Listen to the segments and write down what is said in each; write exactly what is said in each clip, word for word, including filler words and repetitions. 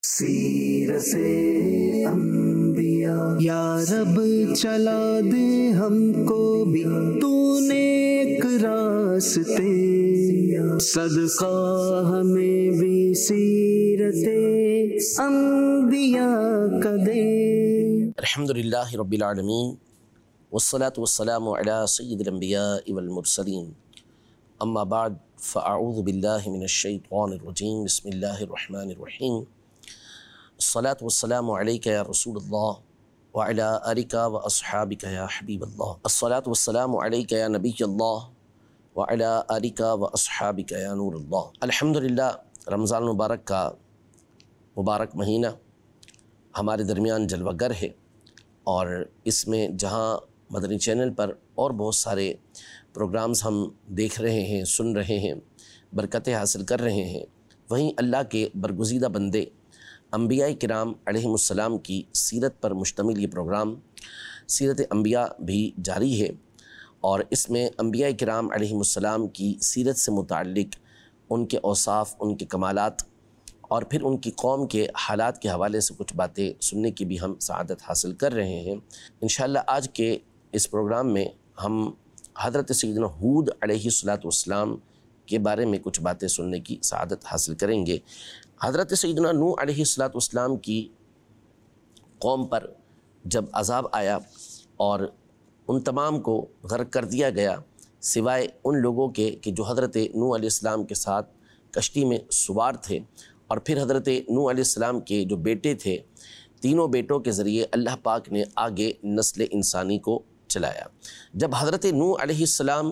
سیرت انبیاء یا رب چلا دے ہم کو بھی تو نیک راستے، صدقہ ہمیں بھی سیرت انبیاء کا دے۔ الحمدللہ رب العالمین والصلاة والسلام علی سید الانبیاء والمرسلین، اما بعد فاعوذ باللہ من الشیطان الرجیم، بسم اللہ الرحمن الرحیم۔ الصلاة والسلام علیک یا رسول اللہ وعلی آلک واصحابک یا حبیب اللہ، الصلاة والسلام علیک یا نبی اللہ وعلی آلک واصحابک یا نور اللہ۔ الحمدللہ رمضان المبارک کا مبارک مہینہ ہمارے درمیان جلوہ گر ہے، اور اس میں جہاں مدنی چینل پر اور بہت سارے پروگرامز ہم دیکھ رہے ہیں، سن رہے ہیں، برکتیں حاصل کر رہے ہیں، وہیں اللہ کے برگزیدہ بندے انبیاء کرام علیہم السلام کی سیرت پر مشتمل یہ پروگرام سیرت انبیاء بھی جاری ہے، اور اس میں انبیاء کرام علیہم السلام کی سیرت سے متعلق ان کے اوصاف، ان کے کمالات، اور پھر ان کی قوم کے حالات کے حوالے سے کچھ باتیں سننے کی بھی ہم سعادت حاصل کر رہے ہیں۔ انشاءاللہ آج کے اس پروگرام میں ہم حضرت سیدنا ہود علیہ السلام کے بارے میں کچھ باتیں سننے کی سعادت حاصل کریں گے۔ حضرت سیدنا نوح علیہ السلام کی قوم پر جب عذاب آیا اور ان تمام کو غرق کر دیا گیا سوائے ان لوگوں کے کہ جو حضرت نوح علیہ السلام کے ساتھ کشتی میں سوار تھے، اور پھر حضرت نوح علیہ السلام کے جو بیٹے تھے، تینوں بیٹوں کے ذریعے اللہ پاک نے آگے نسل انسانی کو چلایا۔ جب حضرت نوح علیہ السلام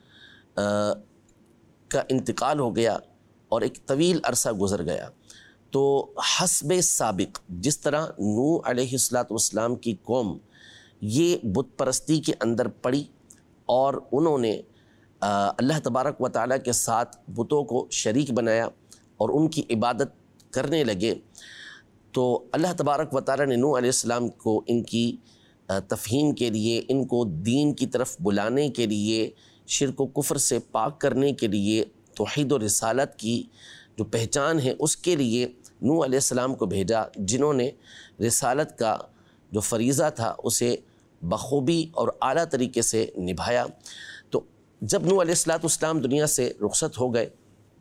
کا انتقال ہو گیا اور ایک طویل عرصہ گزر گیا، تو حسب سابق جس طرح نوح علیہ السلام کی قوم یہ بت پرستی کے اندر پڑی اور انہوں نے اللہ تبارک و تعالیٰ کے ساتھ بتوں کو شریک بنایا اور ان کی عبادت کرنے لگے، تو اللہ تبارک و تعالیٰ نے نوح علیہ السلام کو ان کی تفہیم کے لیے، ان کو دین کی طرف بلانے کے لیے، شرک و کفر سے پاک کرنے کے لیے، توحید و رسالت کی جو پہچان ہے اس کے لیے نوح علیہ السلام کو بھیجا، جنہوں نے رسالت کا جو فریضہ تھا اسے بخوبی اور اعلیٰ طریقے سے نبھایا۔ تو جب نوح علیہ السلام دنیا سے رخصت ہو گئے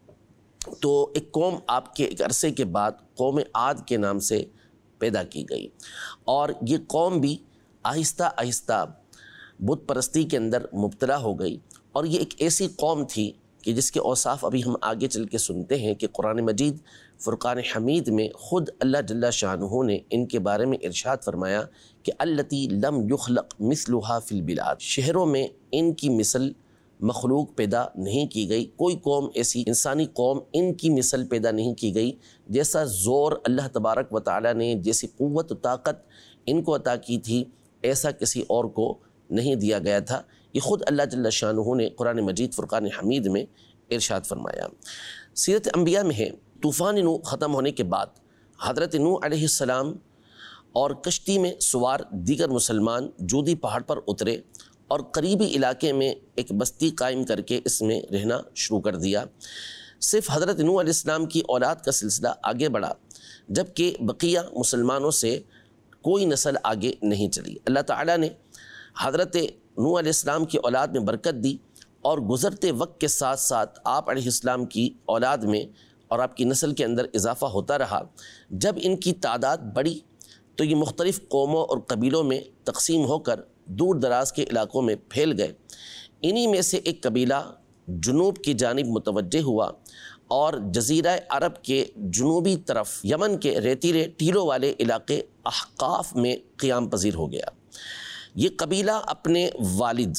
تو ایک قوم آپ کے ایک عرصے کے بعد قوم عاد کے نام سے پیدا کی گئی، اور یہ قوم بھی آہستہ آہستہ بت پرستی کے اندر مبتلا ہو گئی، اور یہ ایک ایسی قوم تھی کہ جس کے اوصاف ابھی ہم آگے چل کے سنتے ہیں کہ قرآن مجید فرقان حمید میں خود اللہ جل شانہ نے ان کے بارے میں ارشاد فرمایا کہ التی لم یخلق مثلها فی البلاد، شہروں میں ان کی مثل مخلوق پیدا نہیں کی گئی، کوئی قوم ایسی انسانی قوم ان کی مثل پیدا نہیں کی گئی، جیسا زور اللہ تبارک و تعالیٰ نے، جیسی قوت و طاقت ان کو عطا کی تھی، ایسا کسی اور کو نہیں دیا گیا تھا۔ یہ خود اللہ جل شانہ نے قرآن مجید فرقان حمید میں ارشاد فرمایا۔ سیرت انبیاء میں ہے طوفان نوح ختم ہونے کے بعد حضرت نوح علیہ السلام اور کشتی میں سوار دیگر مسلمان جودی پہاڑ پر اترے اور قریبی علاقے میں ایک بستی قائم کر کے اس میں رہنا شروع کر دیا۔ صرف حضرت نوح علیہ السلام کی اولاد کا سلسلہ آگے بڑھا، جبکہ بقیہ مسلمانوں سے کوئی نسل آگے نہیں چلی۔ اللہ تعالیٰ نے حضرت نوح علیہ السلام کی اولاد میں برکت دی، اور گزرتے وقت کے ساتھ ساتھ آپ علیہ السلام کی اولاد میں اور آپ کی نسل کے اندر اضافہ ہوتا رہا۔ جب ان کی تعداد بڑھی تو یہ مختلف قوموں اور قبیلوں میں تقسیم ہو کر دور دراز کے علاقوں میں پھیل گئے۔ انہی میں سے ایک قبیلہ جنوب کی جانب متوجہ ہوا اور جزیرہ عرب کے جنوبی طرف یمن کے ریتیلے ٹیلوں والے علاقے احقاف میں قیام پذیر ہو گیا۔ یہ قبیلہ اپنے والد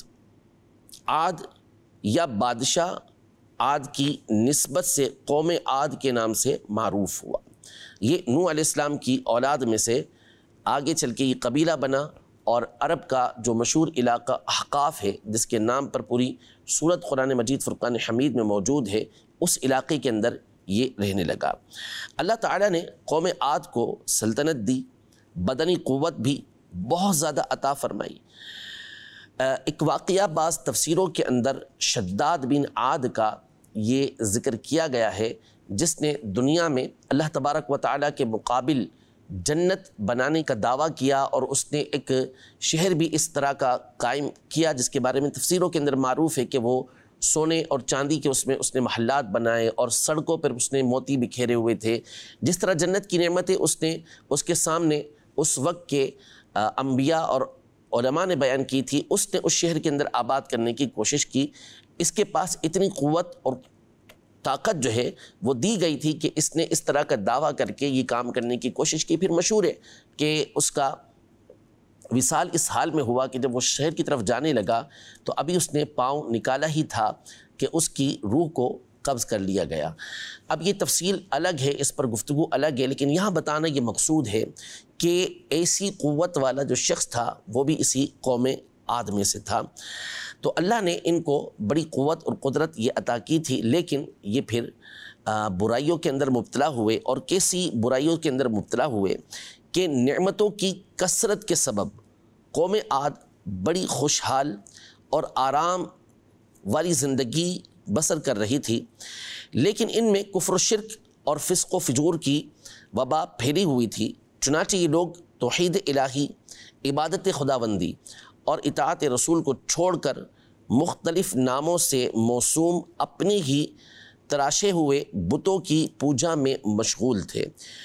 عاد یا بادشاہ عاد کی نسبت سے قوم عاد کے نام سے معروف ہوا۔ یہ نوح علیہ السلام کی اولاد میں سے آگے چل کے یہ قبیلہ بنا، اور عرب کا جو مشہور علاقہ احقاف ہے، جس کے نام پر پوری سورت قرآن مجید فرقان حمید میں موجود ہے، اس علاقے کے اندر یہ رہنے لگا۔ اللہ تعالیٰ نے قوم عاد کو سلطنت دی، بدنی قوت بھی بہت زیادہ عطا فرمائی۔ ایک واقعہ بعض تفسیروں کے اندر شداد بن عاد کا یہ ذکر کیا گیا ہے، جس نے دنیا میں اللہ تبارک و تعالیٰ کے مقابل جنت بنانے کا دعویٰ کیا، اور اس نے ایک شہر بھی اس طرح کا قائم کیا جس کے بارے میں تفسیروں کے اندر معروف ہے کہ وہ سونے اور چاندی کے اس میں اس نے محلات بنائے، اور سڑکوں پر اس نے موتی بکھیرے ہوئے تھے۔ جس طرح جنت کی نعمتیں اس نے اس کے سامنے اس وقت کے انبیاء اور علماء نے بیان کی تھی، اس نے اس شہر کے اندر آباد کرنے کی کوشش کی۔ اس کے پاس اتنی قوت اور طاقت جو ہے وہ دی گئی تھی کہ اس نے اس طرح کا دعویٰ کر کے یہ کام کرنے کی کوشش کی۔ پھر مشہور ہے کہ اس کا وصال اس حال میں ہوا کہ جب وہ شہر کی طرف جانے لگا تو ابھی اس نے پاؤں نکالا ہی تھا کہ اس کی روح کو قبض کر لیا گیا۔ اب یہ تفصیل الگ ہے، اس پر گفتگو الگ ہے، لیکن یہاں بتانا یہ مقصود ہے کہ ایسی قوت والا جو شخص تھا وہ بھی اسی قوم عاد میں سے تھا۔ تو اللہ نے ان کو بڑی قوت اور قدرت یہ عطا کی تھی، لیکن یہ پھر برائیوں کے اندر مبتلا ہوئے، اور کیسی برائیوں کے اندر مبتلا ہوئے کہ نعمتوں کی کثرت کے سبب قوم عاد بڑی خوشحال اور آرام والی زندگی بسر کر رہی تھی، لیکن ان میں کفر و شرک اور فسق و فجور کی وبا پھیلی ہوئی تھی۔ چنانچہ یہ لوگ توحید الہی، عبادت خداوندی اور اطاعت رسول کو چھوڑ کر مختلف ناموں سے موسوم اپنے ہی تراشے ہوئے بتوں کی پوجا میں مشغول تھے۔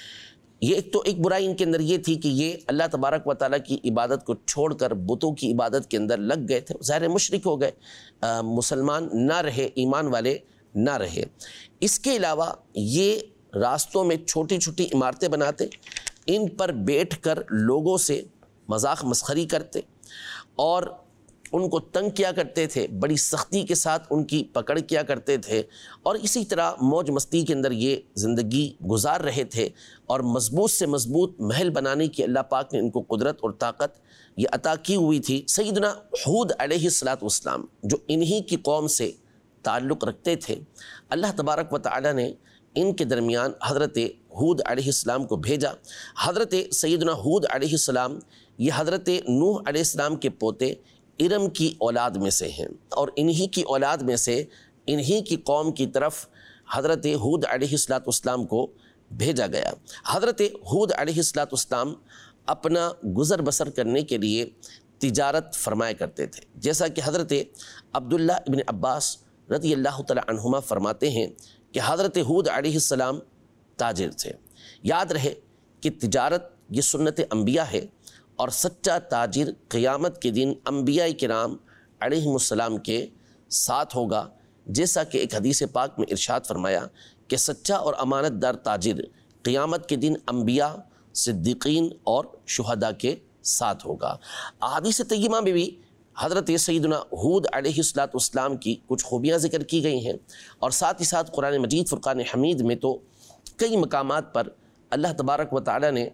یہ ایک تو ایک برائی ان کے اندر یہ تھی کہ یہ اللہ تبارک و تعالیٰ کی عبادت کو چھوڑ کر بتوں کی عبادت کے اندر لگ گئے تھے، ظاہر مشرک ہو گئے، مسلمان نہ رہے، ایمان والے نہ رہے۔ اس کے علاوہ یہ راستوں میں چھوٹی چھوٹی عمارتیں بناتے، ان پر بیٹھ کر لوگوں سے مذاق مسخری کرتے اور ان کو تنگ کیا کرتے تھے، بڑی سختی کے ساتھ ان کی پکڑ کیا کرتے تھے، اور اسی طرح موج مستی کے اندر یہ زندگی گزار رہے تھے، اور مضبوط سے مضبوط محل بنانے کی اللہ پاک نے ان کو قدرت اور طاقت یہ عطا کی ہوئی تھی۔ سیدنا ہود علیہ الصلاۃ والسلام جو انہی کی قوم سے تعلق رکھتے تھے، اللہ تبارک و تعالی نے ان کے درمیان حضرت ہود علیہ السلام کو بھیجا۔ حضرت سیدنا ہود علیہ السلام یہ حضرت نوح علیہ السلام کے پوتے ارم کی اولاد میں سے ہیں، اور انہی کی اولاد میں سے انہی کی قوم کی طرف حضرت ہود علیہ السلام کو بھیجا گیا۔ حضرت ہود علیہ السلام اپنا گزر بسر کرنے کے لیے تجارت فرمایا کرتے تھے، جیسا کہ حضرت عبداللہ ابن عباس رضی اللہ تعالی عنہما فرماتے ہیں کہ حضرت ہود علیہ السلام تاجر تھے۔ یاد رہے کہ تجارت یہ سنت انبیاء ہے، اور سچا تاجر قیامت کے دن انبیاء کرام علیہم السلام کے ساتھ ہوگا، جیسا کہ ایک حدیث پاک میں ارشاد فرمایا کہ سچا اور امانت دار تاجر قیامت کے دن انبیاء، صدیقین اور شہداء کے ساتھ ہوگا۔ احادیث طیبہ میں بھی حضرت سیدنا ہود علیہ السلام کی کچھ خوبیاں ذکر کی گئی ہیں، اور ساتھ ہی ساتھ قرآن مجید فرقان حمید میں تو کئی مقامات پر اللہ تبارک و تعالی نے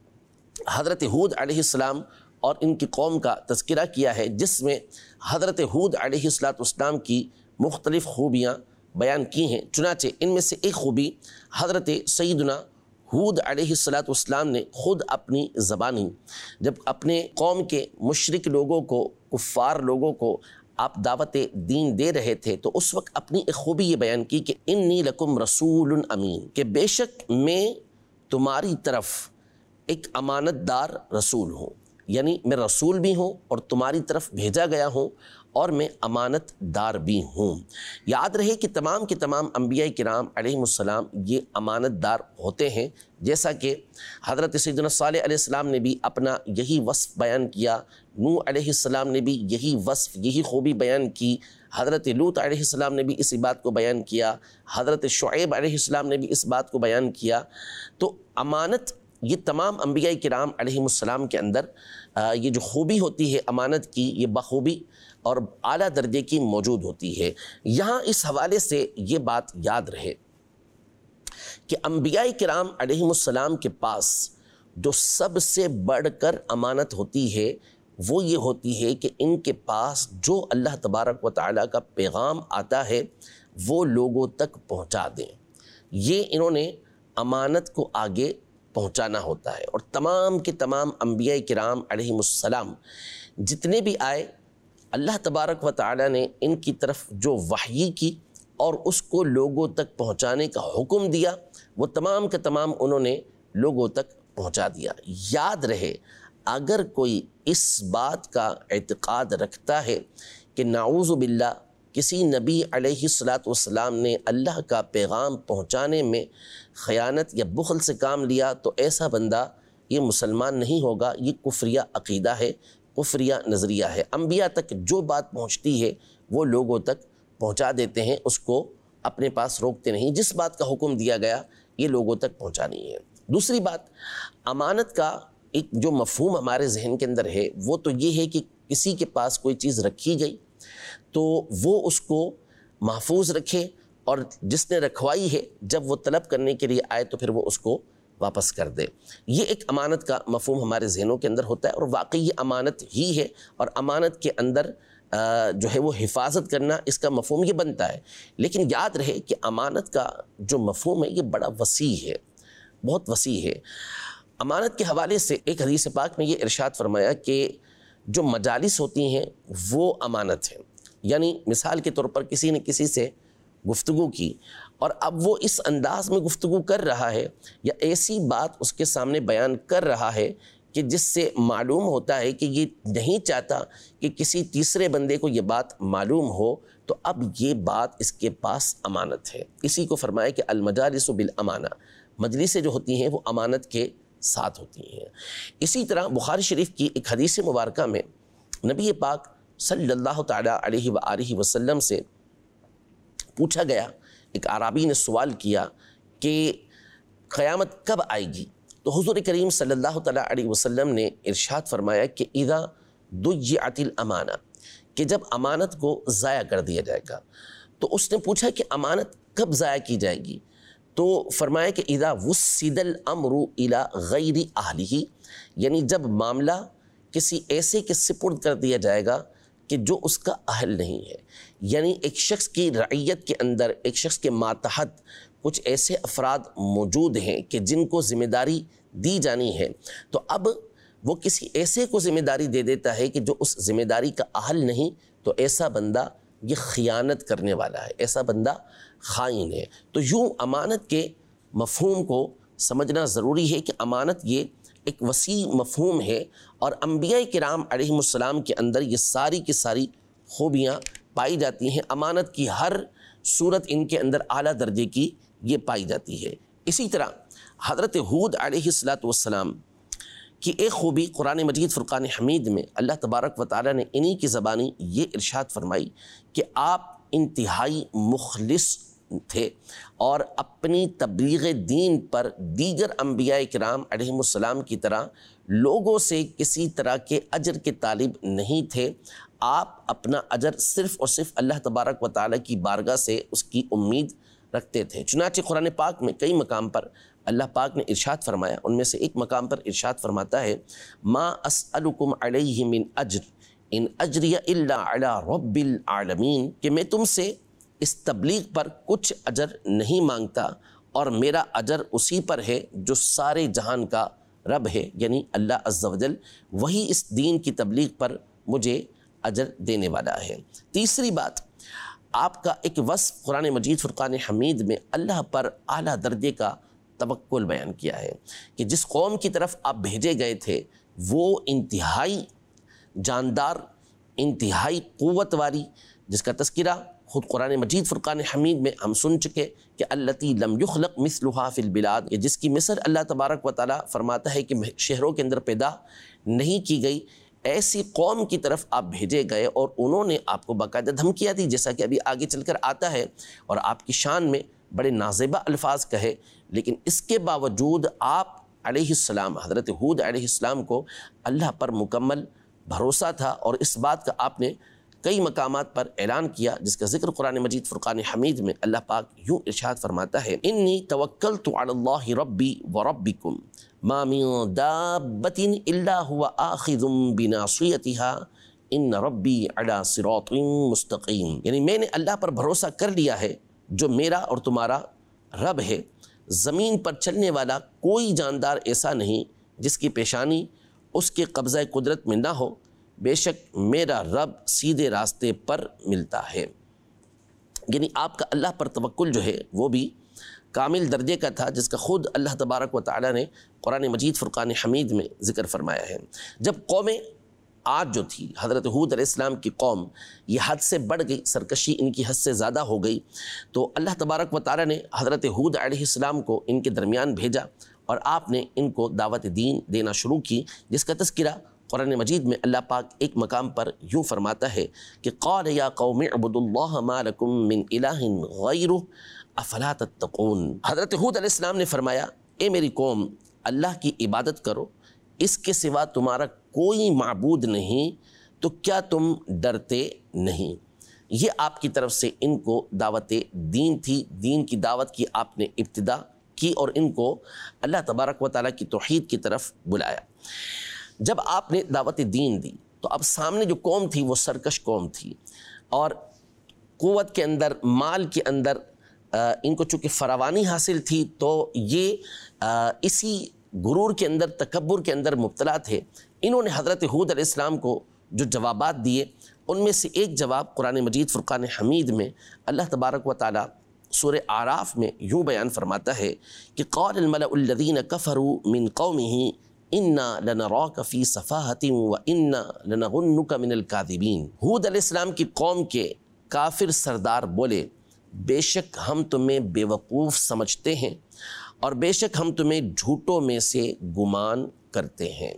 حضرت ہود علیہ السلام اور ان کی قوم کا تذکرہ کیا ہے، جس میں حضرت ہود علیہ السلام کی مختلف خوبیاں بیان کی ہیں۔ چنانچہ ان میں سے ایک خوبی حضرت سیدنا ہود علیہ السلام نے خود اپنی زبانی جب اپنے قوم کے مشرک لوگوں کو، کفار لوگوں کو آپ دعوت دین دے رہے تھے، تو اس وقت اپنی ایک خوبی یہ بیان کی کہ انی لکم رسول امین، کہ بے شک میں تمہاری طرف ایک امانت دار رسول ہوں، یعنی میں رسول بھی ہوں اور تمہاری طرف بھیجا گیا ہوں، اور میں امانت دار بھی ہوں۔ یاد رہے کہ تمام کے تمام انبیاء کرام علیہم السلام یہ امانت دار ہوتے ہیں، جیسا کہ حضرت سیدنا صالح علیہ السلام نے بھی اپنا یہی وصف بیان کیا، نوح علیہ السلام نے بھی یہی وصف، یہی خوبی بیان کی، حضرت لوط علیہ السلام نے بھی اسی بات کو بیان کیا، حضرت شعیب علیہ السلام نے بھی اس بات کو بیان کیا۔ تو امانت یہ تمام انبیاء کرام علیہم السلام کے اندر یہ جو خوبی ہوتی ہے امانت کی، یہ بخوبی اور اعلیٰ درجے کی موجود ہوتی ہے۔ یہاں اس حوالے سے یہ بات یاد رہے کہ انبیاء کرام علیہم السلام کے پاس جو سب سے بڑھ کر امانت ہوتی ہے وہ یہ ہوتی ہے کہ ان کے پاس جو اللہ تبارک و تعالیٰ کا پیغام آتا ہے وہ لوگوں تک پہنچا دیں۔ یہ انہوں نے امانت کو آگے پہنچانا ہوتا ہے، اور تمام کے تمام انبیاء کرام علیہم السلام جتنے بھی آئے، اللہ تبارک و تعالیٰ نے ان کی طرف جو وحی کی اور اس کو لوگوں تک پہنچانے کا حکم دیا، وہ تمام کے تمام انہوں نے لوگوں تک پہنچا دیا۔ یاد رہے، اگر کوئی اس بات کا اعتقاد رکھتا ہے کہ نعوذ باللہ کسی نبی علیہ الصلاۃ والسلام نے اللہ کا پیغام پہنچانے میں خیانت یا بخل سے کام لیا، تو ایسا بندہ یہ مسلمان نہیں ہوگا، یہ کفریہ عقیدہ ہے، کفریہ نظریہ ہے۔ انبیاء تک جو بات پہنچتی ہے وہ لوگوں تک پہنچا دیتے ہیں، اس کو اپنے پاس روکتے نہیں۔ جس بات کا حکم دیا گیا یہ لوگوں تک پہنچانی ہے۔ دوسری بات، امانت کا ایک جو مفہوم ہمارے ذہن کے اندر ہے وہ تو یہ ہے کہ کسی کے پاس کوئی چیز رکھی گئی تو وہ اس کو محفوظ رکھے، اور جس نے رکھوائی ہے جب وہ طلب کرنے کے لیے آئے تو پھر وہ اس کو واپس کر دے۔ یہ ایک امانت کا مفہوم ہمارے ذہنوں کے اندر ہوتا ہے، اور واقعی یہ امانت ہی ہے، اور امانت کے اندر جو ہے وہ حفاظت کرنا، اس کا مفہوم یہ بنتا ہے۔ لیکن یاد رہے کہ امانت کا جو مفہوم ہے یہ بڑا وسیع ہے، بہت وسیع ہے۔ امانت کے حوالے سے ایک حدیث پاک میں یہ ارشاد فرمایا کہ جو مجالس ہوتی ہیں وہ امانت ہیں، یعنی مثال کے طور پر کسی نے کسی سے گفتگو کی، اور اب وہ اس انداز میں گفتگو کر رہا ہے یا ایسی بات اس کے سامنے بیان کر رہا ہے کہ جس سے معلوم ہوتا ہے کہ یہ نہیں چاہتا کہ کسی تیسرے بندے کو یہ بات معلوم ہو، تو اب یہ بات اس کے پاس امانت ہے۔ اسی کو فرمایا کہ المجالس بالامانہ، مجلسیں جو ہوتی ہیں وہ امانت کے ساتھ ہوتی ہیں۔ اسی طرح بخاری شریف کی ایک حدیث مبارکہ میں نبی پاک صلی اللہ تعالیٰ علیہ وآلہ وسلم سے پوچھا گیا، ایک اعرابی نے سوال کیا کہ قیامت کب آئے گی؟ تو حضور کریم صلی اللہ تعالیٰ علیہ وسلم نے ارشاد فرمایا کہ اذا ضیعت الامانہ، کہ جب امانت کو ضائع کر دیا جائے گا۔ تو اس نے پوچھا کہ امانت کب ضائع کی جائے گی؟ تو فرمایا کہ اذا وسد الامر الى غیر اہلہ، یعنی جب معاملہ کسی ایسے کے سپرد کر دیا جائے گا کہ جو اس کا اہل نہیں ہے، یعنی ایک شخص کی رعیت کے اندر، ایک شخص کے ماتحت کچھ ایسے افراد موجود ہیں کہ جن کو ذمہ داری دی جانی ہے، تو اب وہ کسی ایسے کو ذمہ داری دے دیتا ہے کہ جو اس ذمہ داری کا اہل نہیں، تو ایسا بندہ یہ خیانت کرنے والا ہے، ایسا بندہ خائن ہے۔ تو یوں امانت کے مفہوم کو سمجھنا ضروری ہے کہ امانت یہ ایک وسیع مفہوم ہے، اور انبیاء کرام علیہم السلام کے اندر یہ ساری کی ساری خوبیاں پائی جاتی ہیں۔ امانت کی ہر صورت ان کے اندر اعلیٰ درجے کی یہ پائی جاتی ہے۔ اسی طرح حضرت ہود علیہ الصلاۃ والسلام کی ایک خوبی قرآن مجید فرقان حمید میں اللہ تبارک و تعالیٰ نے انہی کی زبانی یہ ارشاد فرمائی کہ آپ انتہائی مخلص تھے، اور اپنی تبلیغ دین پر دیگر انبیاء کرام علیہم السلام کی طرح لوگوں سے کسی طرح کے اجر کے طالب نہیں تھے۔ آپ اپنا اجر صرف اور صرف اللہ تبارک و تعالیٰ کی بارگاہ سے اس کی امید رکھتے تھے۔ چنانچہ قرآن پاک میں کئی مقام پر اللہ پاک نے ارشاد فرمایا، ان میں سے ایک مقام پر ارشاد فرماتا ہے ما اسألکم علیہ من اجر ان اجری الا علی رب العالمین، کہ میں تم سے اس تبلیغ پر کچھ اجر نہیں مانگتا، اور میرا اجر اسی پر ہے جو سارے جہان کا رب ہے، یعنی اللہ عز و جل، وہی اس دین کی تبلیغ پر مجھے اجر دینے والا ہے۔ تیسری بات، آپ کا ایک وصف قرآن مجید فرقان حمید میں اللہ پر اعلیٰ درجے کا توکل بیان کیا ہے کہ جس قوم کی طرف آپ بھیجے گئے تھے وہ انتہائی جاندار، انتہائی قوت والی، جس کا تذکرہ خود قرآن مجید فرقان حمید میں ہم سن چکے کہ التی لم یخلق مثلها فی البلاد، جس کی مثل اللہ تبارک و تعالیٰ فرماتا ہے کہ شہروں کے اندر پیدا نہیں کی گئی، ایسی قوم کی طرف آپ بھیجے گئے، اور انہوں نے آپ کو باقاعدہ دھمکیاں دی، جیسا کہ ابھی آگے چل کر آتا ہے، اور آپ کی شان میں بڑے نازیبہ الفاظ کہے، لیکن اس کے باوجود آپ علیہ السلام، حضرت ہود علیہ السلام کو اللہ پر مکمل بھروسہ تھا، اور اس بات کا آپ نے کئی مقامات پر اعلان کیا، جس کا ذکر قرآن مجید فرقان حمید میں اللہ پاک یوں ارشاد فرماتا ہے انی توکلت علی اللہ ربی وربکم ما من دابۃ الا هو آخذ بناصیتها ان ربی علی صراط مستقیم، یعنی میں نے اللہ پر بھروسہ کر لیا ہے جو میرا اور تمہارا رب ہے، زمین پر چلنے والا کوئی جاندار ایسا نہیں جس کی پیشانی اس کے قبضہ قدرت میں نہ ہو، بے شک میرا رب سیدھے راستے پر ملتا ہے۔ یعنی آپ کا اللہ پر توکل جو ہے وہ بھی کامل درجے کا تھا، جس کا خود اللہ تبارک و تعالی نے قرآن مجید فرقان حمید میں ذکر فرمایا ہے۔ جب قوم عاد جو تھی، حضرت ہود علیہ السلام کی قوم، یہ حد سے بڑھ گئی، سرکشی ان کی حد سے زیادہ ہو گئی، تو اللہ تبارک و تعالی نے حضرت ہود علیہ السلام کو ان کے درمیان بھیجا اور آپ نے ان کو دعوت دین دینا شروع کی، جس کا تذکرہ قرآن مجید میں اللہ پاک ایک مقام پر یوں فرماتا ہے کہ قال یا قوم اعبدوا اللہ ما لکم من الہ غیرہ افلا تتقون۔ حضرت ہود علیہ السلام نے فرمایا، اے میری قوم، اللہ کی عبادت کرو، اس کے سوا تمہارا کوئی معبود نہیں، تو کیا تم ڈرتے نہیں؟ یہ آپ کی طرف سے ان کو دعوت دین تھی، دین کی دعوت کی آپ نے ابتدا کی اور ان کو اللہ تبارک و تعالیٰ کی توحید کی طرف بلایا۔ جب آپ نے دعوت دین دی تو اب سامنے جو قوم تھی وہ سرکش قوم تھی، اور قوت کے اندر، مال کے اندر ان کو چونکہ فراوانی حاصل تھی تو یہ اسی غرور کے اندر، تکبر کے اندر مبتلا تھے۔ انہوں نے حضرت ہود علیہ السلام کو جو جوابات دیے، ان میں سے ایک جواب قرآن مجید فرقان حمید میں اللہ تبارک و تعالی سورہ اعراف میں یوں بیان فرماتا ہے کہ قال الملأ الذین کفروا من قومہ انا لنراک فی صفاحۃ وانا لنظنک من الکاذبین۔ ہود علیہ السلام کی قوم کے کافر سردار بولے، بے شک ہم تمہیں بے وقوف سمجھتے ہیں اور بے شک ہم تمہیں جھوٹوں میں سے گمان کرتے ہیں۔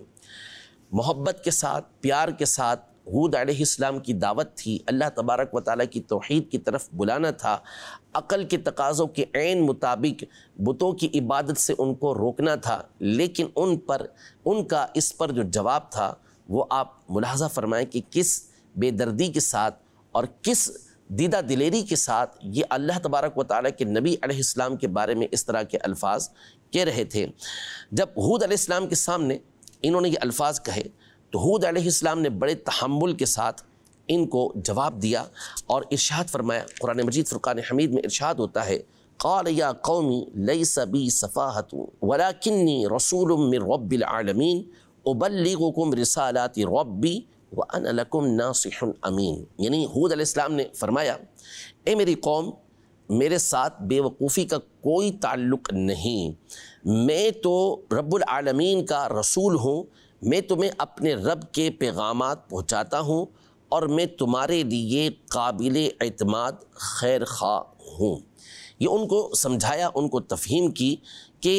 محبت کے ساتھ، پیار کے ساتھ ہود علیہ السلام کی دعوت تھی، اللہ تبارک و تعالیٰ کی توحید کی طرف بلانا تھا، عقل کے تقاضوں کے عین مطابق بتوں کی عبادت سے ان کو روکنا تھا، لیکن ان پر ان کا اس پر جو جواب تھا وہ آپ ملاحظہ فرمائیں کہ کس بے دردی کے ساتھ اور کس دیدہ دلیری کے ساتھ یہ اللہ تبارک و تعالیٰ کے نبی علیہ السلام کے بارے میں اس طرح کے الفاظ کہہ رہے تھے۔ جب ہود علیہ السلام کے سامنے انہوں نے یہ الفاظ کہے تو ہود علیہ السلام نے بڑے تحمل کے ساتھ ان کو جواب دیا اور ارشاد فرمایا۔ قرآن مجید فرقان حمید میں ارشاد ہوتا ہے، قال یا قومی لیس بی صفاحۃ ولکنی رسول من رب العالمین ابلغکم رسالات ربی وَأَنَا لَكُمْ نَاصِحٌ امین۔ یعنی ہود علیہ السلام نے فرمایا، اے میری قوم، میرے ساتھ بے وقوفی کا کوئی تعلق نہیں، میں تو رب العالمین کا رسول ہوں، میں تمہیں اپنے رب کے پیغامات پہنچاتا ہوں اور میں تمہارے لیے قابل اعتماد خیر خواہ ہوں۔ یہ ان کو سمجھایا، ان کو تفہیم کی کہ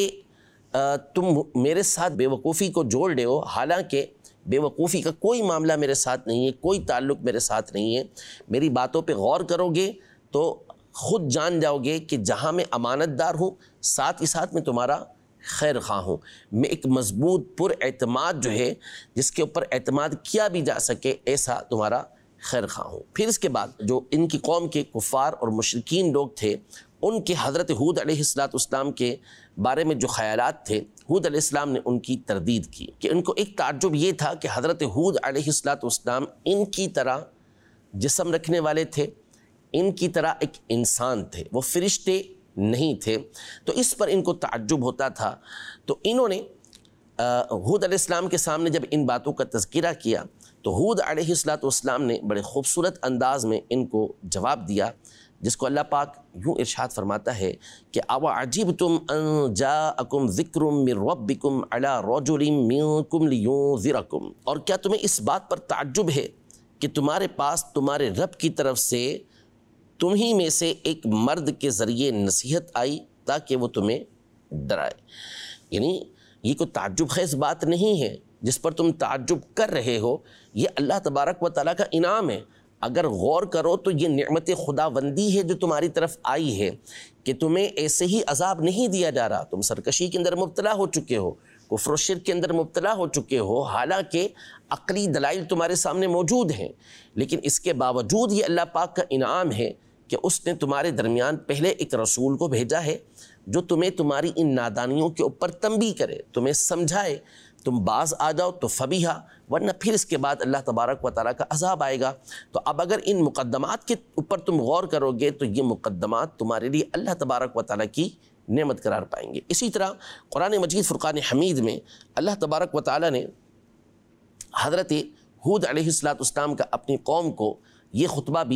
تم میرے ساتھ بے وقوفی کو جوڑ رہے ہو، حالانکہ بے وقوفی کا کوئی معاملہ میرے ساتھ نہیں ہے، کوئی تعلق میرے ساتھ نہیں ہے۔ میری باتوں پہ غور کرو گے تو خود جان جاؤ گے کہ جہاں میں امانت دار ہوں، ساتھ ہی ساتھ میں تمہارا خیر خواہ ہوں، میں ایک مضبوط پر اعتماد جو ہے جس کے اوپر اعتماد کیا بھی جا سکے، ایسا تمہارا خیر خواہ ہوں۔ پھر اس کے بعد جو ان کی قوم کے کفار اور مشرکین لوگ تھے، ان کے حضرت ہود علیہ السلام کے بارے میں جو خیالات تھے، ہود علیہ السلام نے ان کی تردید کی کہ ان کو ایک تعجب یہ تھا کہ حضرت ہود علیہ السلام ان کی طرح جسم رکھنے والے تھے، ان کی طرح ایک انسان تھے، وہ فرشتے نہیں تھے، تو اس پر ان کو تعجب ہوتا تھا۔ تو انہوں نے ہود علیہ السلام کے سامنے جب ان باتوں کا تذکرہ کیا تو ہود علیہ السلام نے بڑے خوبصورت انداز میں ان کو جواب دیا، جس کو اللہ پاک یوں ارشاد فرماتا ہے کہ اَوَعَجِبْتُمْ أَن جَاءَكُمْ ذِكْرٌ مِّن رَبِّكُمْ عَلَىٰ رَجُلٍ مِّنكُمْ لِيُنذِرَكُمْ۔ اور کیا تمہیں اس بات پر تعجب ہے کہ تمہارے پاس تمہارے رب کی طرف سے تمہیں میں سے ایک مرد کے ذریعے نصیحت آئی تاکہ وہ تمہیں ڈرائے۔ یعنی یہ کوئی تعجب خیز بات نہیں ہے جس پر تم تعجب کر رہے ہو، یہ اللہ تبارک و تعالیٰ کا انعام ہے۔ اگر غور کرو تو یہ نعمت خداوندی ہے جو تمہاری طرف آئی ہے کہ تمہیں ایسے ہی عذاب نہیں دیا جا رہا۔ تم سرکشی کے اندر مبتلا ہو چکے ہو، کفر و شرک کے اندر مبتلا ہو چکے ہو، حالانکہ عقلی دلائل تمہارے سامنے موجود ہیں، لیکن اس کے باوجود یہ اللہ پاک کا انعام ہے کہ اس نے تمہارے درمیان پہلے ایک رسول کو بھیجا ہے جو تمہیں تمہاری ان نادانیوں کے اوپر تنبیہ کرے، تمہیں سمجھائے، تم باز آ جاؤ تو فبیہا، ورنہ پھر اس کے بعد اللہ تبارک و تعالیٰ کا عذاب آئے گا۔ تو اب اگر ان مقدمات کے اوپر تم غور کرو گے تو یہ مقدمات تمہارے لیے اللہ تبارک و تعالیٰ کی نعمت قرار پائیں گے۔ اسی طرح قرآن مجید فرقان حمید میں اللہ تبارک و تعالیٰ نے حضرت ہود علیہ السلام کا اپنی قوم کو یہ خطبہ بھی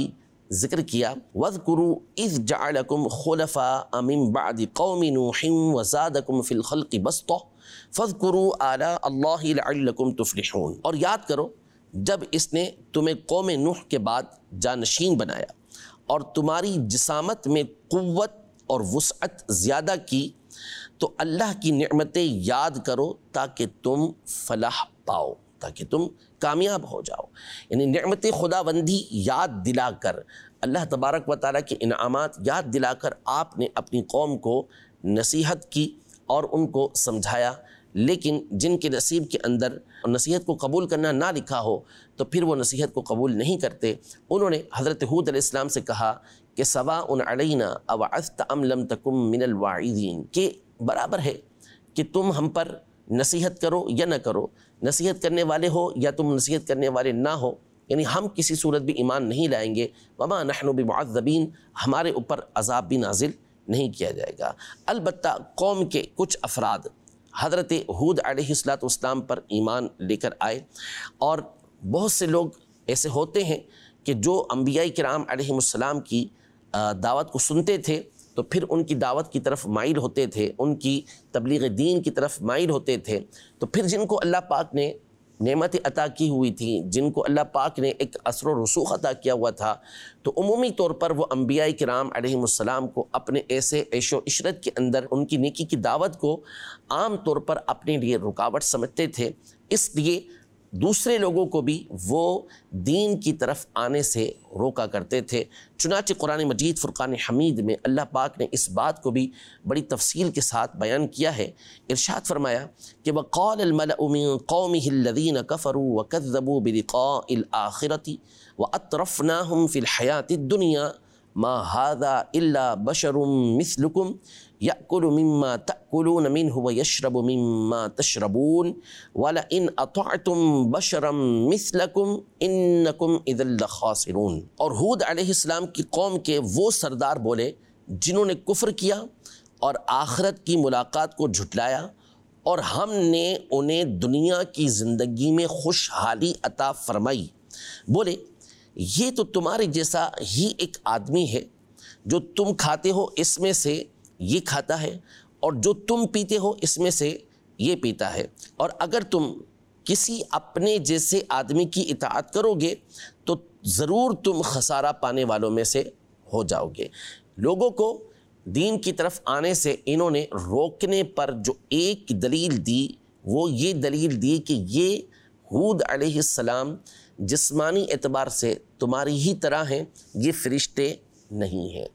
ذکر کیا وَاذْكُرُوا إِذْ جَعَلَكُمْ خُلَفَاءَ مِنْ بَعْدِ قَوْمِ نُوحٍ وَزَادَكُمْ فِي الْخَلْقِ بَسْطَةً فَاذْكُرُوا آلَاءَ اللَّهِ لَعَلَّكُمْ تُفْلِحُونَ، اور یاد کرو جب اس نے تمہیں قوم نوح کے بعد جانشین بنایا اور تمہاری جسامت میں قوت اور وسعت زیادہ کی، تو اللہ کی نعمتیں یاد کرو تاکہ تم فلاح پاؤ، تاکہ تم کامیاب ہو جاؤ۔ یعنی نعمت خداوندی یاد دلا کر، اللہ تبارک و تعالیٰ کے انعامات یاد دلا کر آپ نے اپنی قوم کو نصیحت کی اور ان کو سمجھایا، لیکن جن کے نصیب کے اندر نصیحت کو قبول کرنا نہ لکھا ہو تو پھر وہ نصیحت کو قبول نہیں کرتے۔ انہوں نے حضرت ہود علیہ السلام سے کہا کہ سواء علینا اوعظت ام لم تکم من الواعظین، کہ برابر ہے کہ تم ہم پر نصیحت کرو یا نہ کرو، نصیحت کرنے والے ہو یا تم نصیحت کرنے والے نہ ہو، یعنی ہم کسی صورت بھی ایمان نہیں لائیں گے۔ وما نحن بمعذبین، ہمارے اوپر عذاب بھی نازل نہیں کیا جائے گا۔ البتہ قوم کے کچھ افراد حضرت ہود علیہ السلام پر ایمان لے کر آئے، اور بہت سے لوگ ایسے ہوتے ہیں کہ جو انبیاء کرام علیہ السلام کی دعوت کو سنتے تھے تو پھر ان کی دعوت کی طرف مائل ہوتے تھے، ان کی تبلیغ دین کی طرف مائل ہوتے تھے، تو پھر جن کو اللہ پاک نے نعمت عطا کی ہوئی تھی، جن کو اللہ پاک نے ایک اثر و رسوخ عطا کیا ہوا تھا، تو عمومی طور پر وہ انبیاء کرام علیہ السلام کو اپنے ایسے عیش و عشرت کے اندر ان کی نیکی کی دعوت کو عام طور پر اپنے لیے رکاوٹ سمجھتے تھے، اس لیے دوسرے لوگوں کو بھی وہ دین کی طرف آنے سے روکا کرتے تھے۔ چنانچہ قرآن مجید فرقان حمید میں اللہ پاک نے اس بات کو بھی بڑی تفصیل کے ساتھ بیان کیا ہے۔ ارشاد فرمایا کہ وَقَالَ الْمَلَأُ مِن قَوْمِهِ الَّذِينَ كَفَرُوا وَكَذَّبُوا بِلِقَاءِ الْآخِرَةِ وَأَتْرَفْنَاهُمْ فِي الْحَيَاةِ الدُّنْيَا مَا هَذَا إِلَّا بَشَرٌ مِثْلُكُمْ يَأْكُلُ مِمَّا تَأْكُلُونَ مِنْهُ وَيَشْرَبُ مِمَّا تَشْرَبُونَ وَلَئِنْ أَطَعْتُمْ بَشَرًا مِثْلَكُمْ إِنَّكُمْ إِذًا لَخَاسِرُونَ۔ اور ہود علیہ السلام کی قوم کے وہ سردار بولے جنہوں نے کفر کیا اور آخرت کی ملاقات کو جھٹلایا، اور ہم نے انہیں دنیا کی زندگی میں خوشحالی عطا فرمائی، بولے یہ تو تمہارے جیسا ہی ایک آدمی ہے، جو تم کھاتے ہو اس میں سے یہ کھاتا ہے، اور جو تم پیتے ہو اس میں سے یہ پیتا ہے، اور اگر تم کسی اپنے جیسے آدمی کی اطاعت کرو گے تو ضرور تم خسارہ پانے والوں میں سے ہو جاؤ گے۔ لوگوں کو دین کی طرف آنے سے انہوں نے روکنے پر جو ایک دلیل دی وہ یہ دلیل دی کہ یہ ہود علیہ السلام جسمانی اعتبار سے تمہاری ہی طرح ہیں، یہ فرشتے نہیں ہیں۔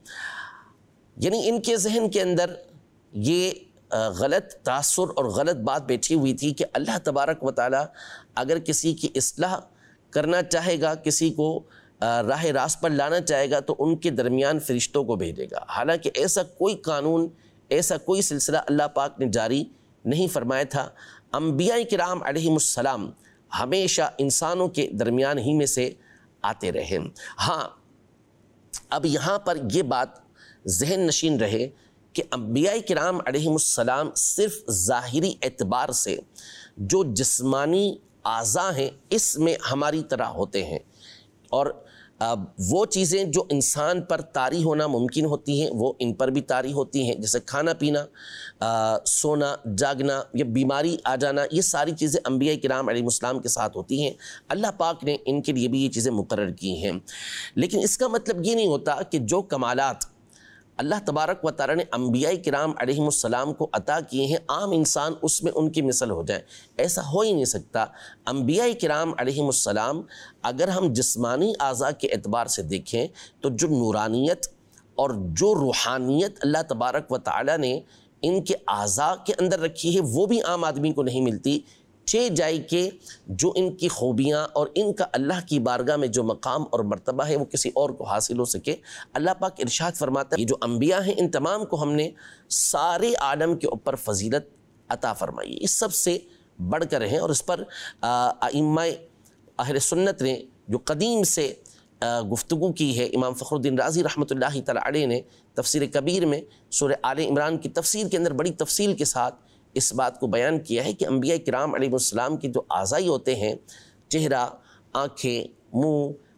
یعنی ان کے ذہن کے اندر یہ غلط تاثر اور غلط بات بیٹھی ہوئی تھی کہ اللہ تبارک و تعالیٰ اگر کسی کی اصلاح کرنا چاہے گا، کسی کو راہ راست پر لانا چاہے گا تو ان کے درمیان فرشتوں کو بھیجے گا، حالانکہ ایسا کوئی قانون، ایسا کوئی سلسلہ اللہ پاک نے جاری نہیں فرمایا تھا۔ انبیاء کرام علیہ السلام ہمیشہ انسانوں کے درمیان ہی میں سے آتے رہے۔ ہاں اب یہاں پر یہ بات ذہن نشین رہے کہ انبیاء کرام علیہ السلام صرف ظاہری اعتبار سے جو جسمانی اعضاء ہیں اس میں ہماری طرح ہوتے ہیں، اور وہ چیزیں جو انسان پر طاری ہونا ممکن ہوتی ہیں وہ ان پر بھی طاری ہوتی ہیں، جیسے کھانا پینا، سونا جاگنا یا بیماری آ جانا، یہ ساری چیزیں انبیاء کرام علیہ السلام کے ساتھ ہوتی ہیں۔ اللہ پاک نے ان کے لیے بھی یہ چیزیں مقرر کی ہیں، لیکن اس کا مطلب یہ نہیں ہوتا کہ جو کمالات اللہ تبارک و تعالیٰ نے انبیاء کرام علیہ السلام کو عطا کیے ہیں عام انسان اس میں ان کی مثل ہو جائے، ایسا ہو ہی نہیں سکتا۔ انبیاء کرام علیہ السلام اگر ہم جسمانی اعضاء کے اعتبار سے دیکھیں تو جو نورانیت اور جو روحانیت اللہ تبارک و تعالیٰ نے ان کے اعضاء کے اندر رکھی ہے وہ بھی عام آدمی کو نہیں ملتی، چھ جائے کہ جو ان کی خوبیاں اور ان کا اللہ کی بارگاہ میں جو مقام اور مرتبہ ہے وہ کسی اور کو حاصل ہو سکے۔ اللہ پاک ارشاد فرماتا ہے یہ جو انبیاء ہیں ان تمام کو ہم نے سارے عالم کے اوپر فضیلت عطا فرمائی، اس سب سے بڑھ کر ہیں، اور اس پر ائمہ اہل سنت نے جو قدیم سے گفتگو کی ہے۔ امام فخر الدین رازی رحمۃ اللہ تعالی علیہ نے تفسیر کبیر میں سورہ آل عمران کی تفسیر کے اندر بڑی تفصیل کے ساتھ اس بات کو بیان کیا ہے کہ انبیاء کرام علیہ السلام کے جو اعضاء ہوتے ہیں، چہرہ، آنکھیں، منہ،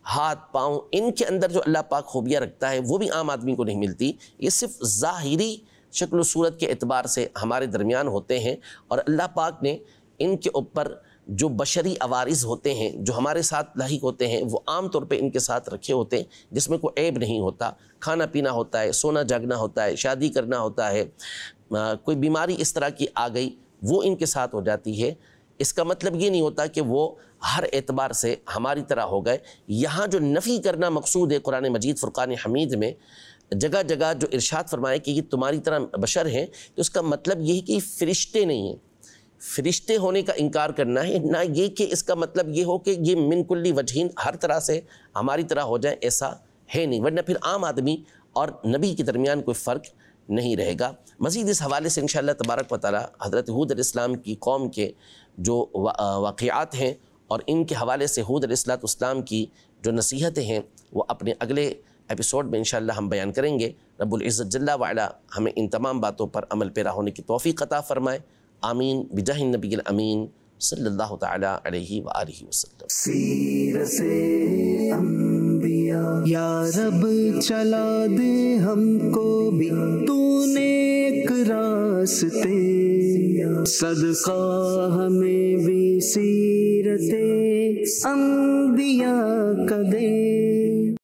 ہاتھ پاؤں، ان کے اندر جو اللہ پاک خوبیاں رکھتا ہے وہ بھی عام آدمی کو نہیں ملتی. یہ صرف ظاہری شکل و صورت کے اعتبار سے ہمارے درمیان ہوتے ہیں، اور اللہ پاک نے ان کے اوپر جو بشری عوارض ہوتے ہیں جو ہمارے ساتھ لاحق ہوتے ہیں وہ عام طور پہ ان کے ساتھ رکھے ہوتے ہیں، جس میں کوئی عیب نہیں ہوتا. کھانا پینا ہوتا ہے، سونا جاگنا ہوتا ہے، شادی کرنا ہوتا ہے، کوئی بیماری اس طرح کی آ گئی وہ ان کے ساتھ ہو جاتی ہے. اس کا مطلب یہ نہیں ہوتا کہ وہ ہر اعتبار سے ہماری طرح ہو گئے. یہاں جو نفی کرنا مقصود ہے قرآن مجید فرقان حمید میں جگہ جگہ جو ارشاد فرمائے کہ یہ تمہاری طرح بشر ہیں، تو اس کا مطلب یہ ہے کہ یہ فرشتے نہیں ہیں. فرشتے ہونے کا انکار کرنا ہے، نہ یہ کہ اس کا مطلب یہ ہو کہ یہ من کلی وجہین ہر طرح سے ہماری طرح ہو جائیں، ایسا ہے نہیں. ورنہ پھر عام آدمی اور نبی کے درمیان کوئی فرق نہیں رہے گا. مزید اس حوالے سے انشاءاللہ تبارک و تعالی حضرت ہود علیہ السلام کی قوم کے جو واقعات ہیں اور ان کے حوالے سے ہود علیہ السلام کی جو نصیحتیں ہیں وہ اپنے اگلے ایپیسوڈ میں انشاءاللہ ہم بیان کریں گے. رب العزت جل وعلا ہمیں ان تمام باتوں پر عمل پیرا ہونے کی توفیق عطا فرمائے. آمین بجاہ النبی الامین صلی اللہ تعالی علیہ وآلہ وسلم. سیرت انبیاء یا رب چلا دے ہم کو بھی تو نیک راستے، صدقہ ہمیں بھی سیرت انبیاء کا دے.